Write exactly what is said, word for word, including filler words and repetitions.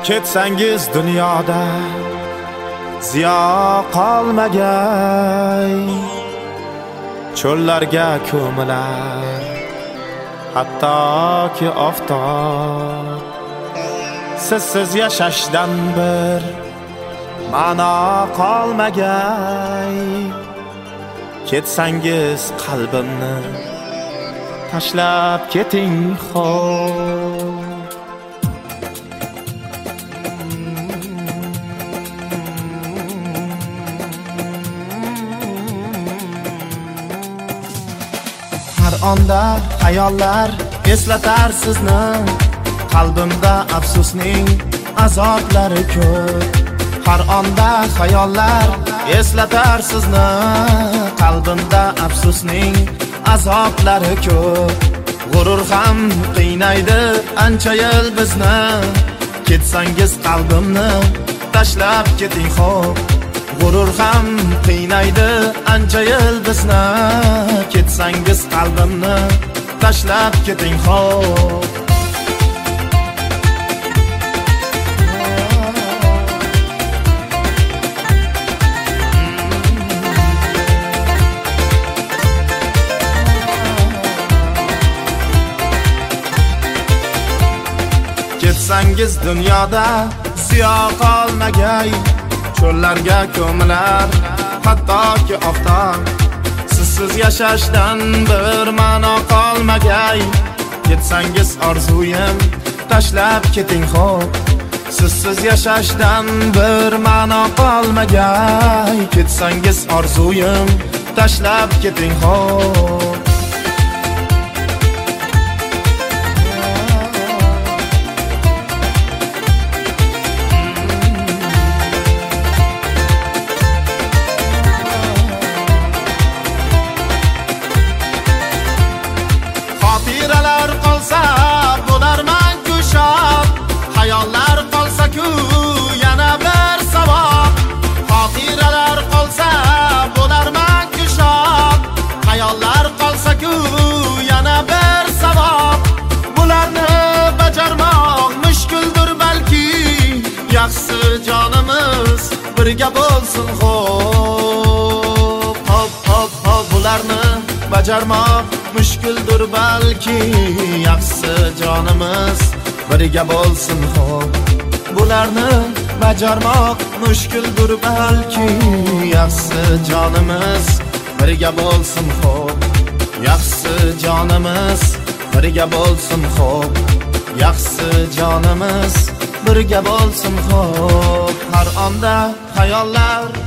Ketsangiz dunyoda ziyo qolmagay, cho'llarga ko'milar hattoki oftob. Sizsiz yashashdan bir ma'no qolmagay, ketsangiz qalbimni tashlab keting xo'p. Har onda xayollar eslatar sizni, qalbimda afsusning azoblari ko'p. Har onda xayollar eslatar sizni, qalbimda afsusning azoblari ko'p. G'urur ham qiynaydi ancha yil bizni, ketsangiz qalbimni tashlab keting xo'p. G'urur ham qiynaydi ancha yil bizni, ketsangiz qalbimni tashlab keting xo'p. Ketsangiz dunyoda ziyo qolmagay, cho'llarga ko'milar hattoki oftob. Sizsiz yashashdan bir ma'no qolmagay, ketsangiz orzuyim tashlab keting xo'p. Sizsiz yashashdan bir ma'no qolmagay, ketsangiz orzuyim tashlab keting xo'p. Xotiralar qolsa bo'larman kushab, xayollar qolsa-ku yana bir savob. Xotiralar qolsa bo'larman kushab, xayollar qolsa-ku yana bir savob. Bularni bajarmoq mushkuldir balki, yaxshi jonimiz birga bo'lsin xo'p. Hop hop hop, bularni bajarmoq mushkuldir balki, yaxshi jonimiz birga bo'lsin xo'p. Bularni bajarmoq mushkuldir balki, yaxshi jonimiz birga bo'lsin xo'p. Yaxshi jonimiz birga bo'lsin xo'p. Yaxshi jonimiz birga bo'lsin xo'p. Har onda xayollar